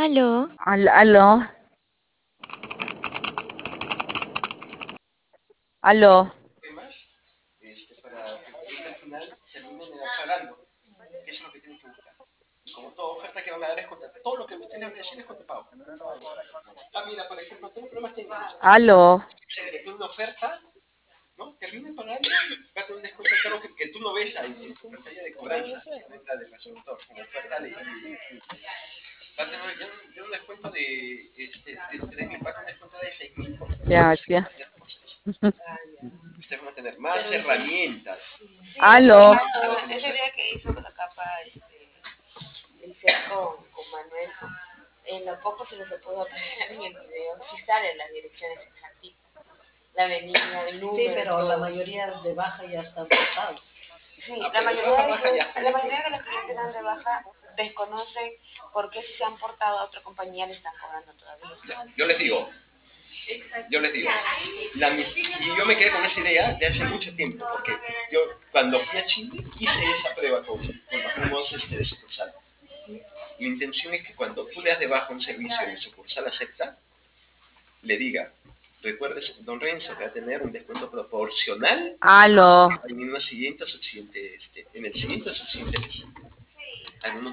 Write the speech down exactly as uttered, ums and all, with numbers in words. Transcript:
Aló, Al- aló, aló. Temas este, para que el cliente al final terminen pagando, que eso es lo que tienen que buscar. Y como toda oferta que van a dar es contra todo lo que usted le va a decir es contra pago. Ah, mira, por ejemplo, tengo problemas técnicos. Aló. Se le pone una oferta, ¿no? Terminen pagando, va a tener un descuento claro que, que tú no ves ahí en tu pantalla de cobranza, que no entra del resolutor, como oferta de va a tener ya un, ya un descuento de, este, de tres mil, va a tener un descuento de seis mil por, por Gracias. por seis. Ustedes van a tener más herramientas. Sí, esa, Aló. esa, esa idea que hizo con la capa este, inicial con, con Manuel, en lo poco que se pudo apreciar en el video, sí salen las direcciones exactitas. La avenida, el número. Sí, pero todo. la mayoría de baja ya están portados. Sí, Ah, la pero mayoría, baja, de baja ya, clientes, la mayoría de los clientes que dan de baja desconocen por qué si se han portado a otra compañía le están cobrando todavía. Ya, yo les digo, yo les digo, la, y yo me quedé con esa idea de hace mucho tiempo, porque yo cuando fui a Chile hice esa prueba con, con los primos este, de sucursal. Mi intención es que cuando tú le das de baja un servicio en sucursal acepta, le diga, recuerdes, don Renzo, que va a tener un descuento proporcional Aló. en, una siguiente o subsiguiente, este, en el siguiente o subsiguiente mes. Algunos